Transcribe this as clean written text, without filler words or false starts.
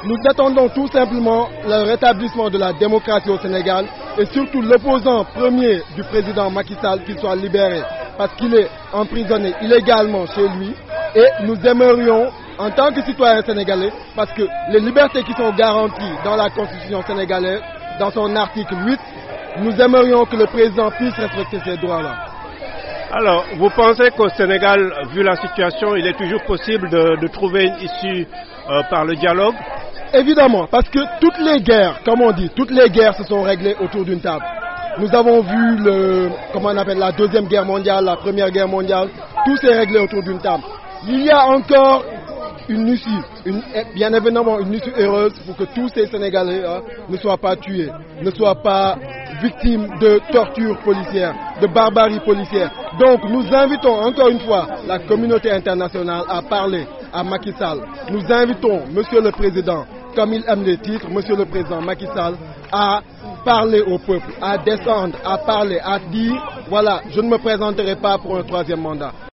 Nous attendons tout simplement le rétablissement de la démocratie au Sénégal et surtout l'opposant premier du président Macky Sall qu'il soit libéré parce qu'il est emprisonné illégalement chez lui. Et nous aimerions, en tant que citoyens sénégalais, parce que les libertés qui sont garanties dans la Constitution sénégalaise, dans son article 8, nous aimerions que le président puisse respecter ces droits-là. Alors, vous pensez qu'au Sénégal, vu la situation, il est toujours possible de trouver une issue par le dialogue? Évidemment, parce que toutes les guerres, comme on dit, toutes les guerres se sont réglées autour d'une table. Nous avons vu la Deuxième Guerre mondiale, la Première Guerre mondiale, tout s'est réglé autour d'une table. Il y a encore une issue, bien évidemment une issue heureuse pour que tous ces Sénégalais ne soient pas tués, ne soient pas victimes de tortures policières, de barbarie policière. Donc nous invitons encore une fois la communauté internationale à parler à Macky Sall. Nous invitons Monsieur le Président, comme il aime les titres, Monsieur le Président Macky Sall, à parler au peuple, à descendre, à parler, à dire, voilà, je ne me présenterai pas pour un troisième mandat.